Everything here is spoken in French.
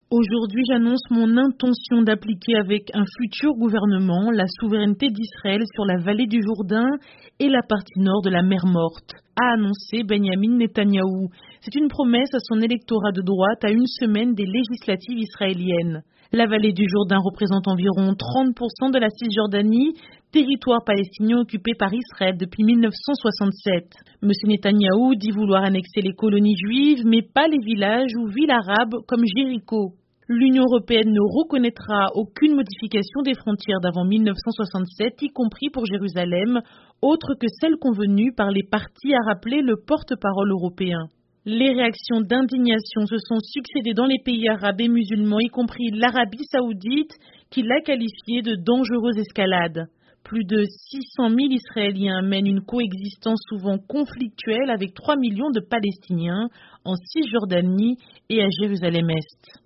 Aujourd'hui, j'annonce mon intention d'appliquer avec un futur gouvernement la souveraineté d'Israël sur la vallée du Jourdain et la partie nord de la mer Morte, a annoncé Benjamin Netanyahou. C'est une promesse à son électorat de droite à une semaine des législatives israéliennes. La vallée du Jourdain représente environ 30% de la Cisjordanie, territoire palestinien occupé par Israël depuis 1967. M. Netanyahou dit vouloir annexer les colonies juives, mais pas les villages ou villes arabes comme Jéricho. L'Union européenne ne reconnaîtra aucune modification des frontières d'avant 1967, y compris pour Jérusalem, autre que celle convenue par les partis, a rappelé le porte-parole européen. Les réactions d'indignation se sont succédées dans les pays arabes et musulmans, y compris l'Arabie saoudite, qui l'a qualifiée de dangereuse escalade. Plus de 600 000 Israéliens mènent une coexistence souvent conflictuelle avec 3 millions de Palestiniens en Cisjordanie et à Jérusalem-Est.